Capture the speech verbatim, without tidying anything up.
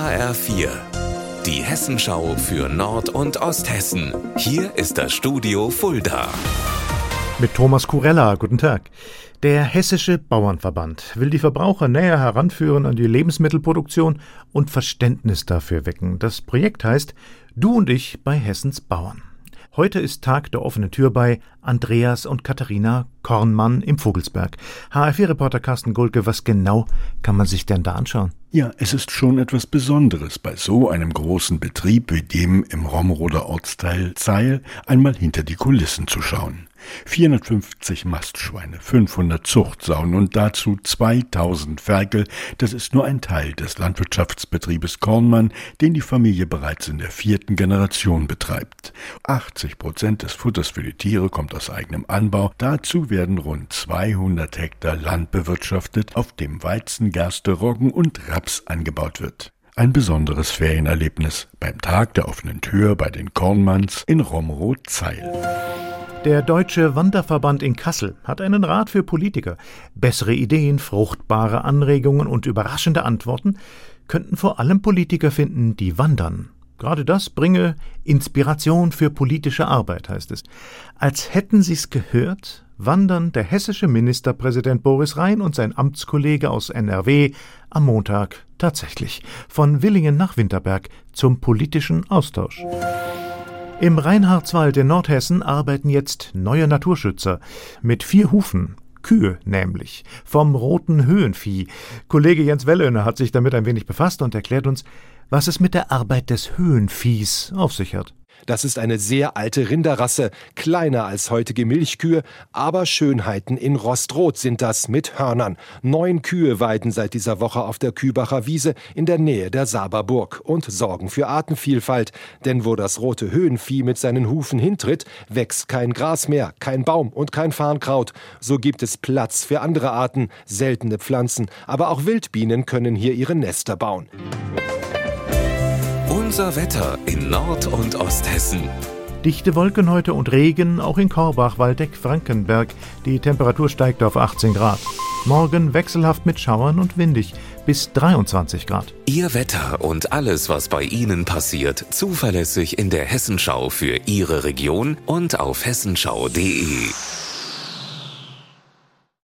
H R vier, die Hessenschau für Nord- und Osthessen. Hier ist das Studio Fulda. Mit Thomas Kurella, guten Tag. Der Hessische Bauernverband will die Verbraucher näher heranführen an die Lebensmittelproduktion und Verständnis dafür wecken. Das Projekt heißt Du und ich bei Hessens Bauern. Heute ist Tag der offenen Tür bei Andreas und Katharina Kornmann im Vogelsberg. H R vier-Reporter Carsten Gulke, was genau kann man sich denn da anschauen? Ja, es ist schon etwas Besonderes, bei so einem großen Betrieb wie dem im Romroder Ortsteil Zeil einmal hinter die Kulissen zu schauen. vierhundertfünfzig Mastschweine, fünfhundert Zuchtsauen und dazu zweitausend Ferkel, das ist nur ein Teil des Landwirtschaftsbetriebes Kornmann, den die Familie bereits in der vierten Generation betreibt. achtzig Prozent des Futters für die Tiere kommt aus eigenem Anbau, dazu werden rund zweihundert Hektar Land bewirtschaftet, auf dem Weizen, Gerste, Roggen und Raps angebaut wird. Ein besonderes Ferienerlebnis beim Tag der offenen Tür bei den Kornmanns in Romrod-Zeil. Der Deutsche Wanderverband in Kassel hat einen Rat für Politiker. Bessere Ideen, fruchtbare Anregungen und überraschende Antworten könnten vor allem Politiker finden, die wandern. Gerade das bringe Inspiration für politische Arbeit, heißt es. Als hätten Sie es gehört, wandern der hessische Ministerpräsident Boris Rhein und sein Amtskollege aus N R W am Montag tatsächlich von Villingen nach Winterberg zum politischen Austausch. Im Reinhardswald in Nordhessen arbeiten jetzt neue Naturschützer mit vier Hufen. Kühe nämlich, vom roten Höhenvieh. Kollege Jens Wellöhner hat sich damit ein wenig befasst und erklärt uns, was es mit der Arbeit des Höhenviehs auf sich hat. Das ist eine sehr alte Rinderrasse, kleiner als heutige Milchkühe, aber Schönheiten in Rostrot sind das mit Hörnern. Neun Kühe weiden seit dieser Woche auf der Kühbacher Wiese in der Nähe der Saberburg und sorgen für Artenvielfalt. Denn wo das rote Höhenvieh mit seinen Hufen hintritt, wächst kein Gras mehr, kein Baum und kein Farnkraut. So gibt es Platz für andere Arten, seltene Pflanzen, aber auch Wildbienen können hier ihre Nester bauen. Unser Wetter in Nord- und Osthessen. Dichte Wolken heute und Regen, auch in Korbach, Waldeck, Frankenberg. Die Temperatur steigt auf achtzehn Grad. Morgen wechselhaft mit Schauern und windig bis dreiundzwanzig Grad. Ihr Wetter und alles, was bei Ihnen passiert, zuverlässig in der Hessenschau für Ihre Region und auf hessenschau punkt de.